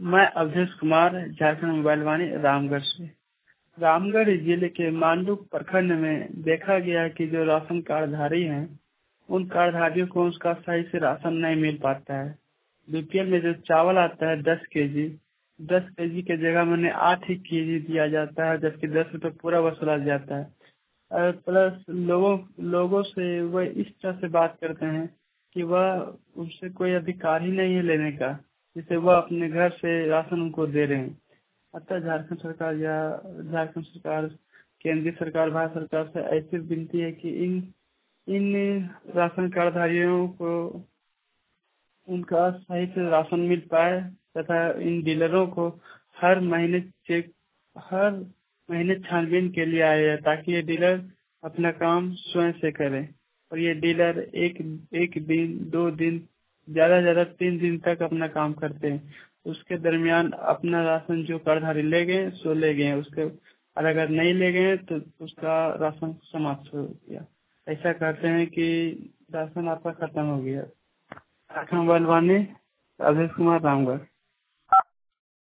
मैं अवधेश कुमार झारखंड मोबाइल वाणी रामगढ़ से। रामगढ़ जिले के मांडू प्रखंड में देखा गया कि जो राशन कार्डधारी हैं उन कार्डधारियों को उसका सही से राशन नहीं मिल पाता है। बीपीएल में जो चावल आता है 10 केजी के जगह मैंने 8 ही केजी दिया जाता है, जबकि 10 रुपये पूरा वसूला जाता है। और प्लस लोगों से वह इस तरह से बात करते हैं कि वह उससे कोई अधिकार ही नहीं है लेने का, जिसे वह अपने घर से राशन उनको दे रहे हैं। अतः झारखंड सरकार, केंद्रीय सरकार, भारत सरकार से ऐसी विनती है कि इन राशन कार्डधारियों को उनका सही से राशन मिल पाए तथा इन डीलरों को हर महीने छानबीन के लिए आए, ताकि ये डीलर अपना काम स्वयं से करें। और ये डीलर एक दिन 2 दिन ज्यादा 3 दिन तक अपना काम करते हैं। उसके दरमियान अपना राशन जो कार्डधारी ले गए सो ले गए, उसके और अगर नहीं ले गए तो उसका राशन समाप्त हो गया। ऐसा करते हैं कि राशन आपका खत्म हो गया। झारखंड मोबाइल वाणी अवधेश कुमार रामगढ़।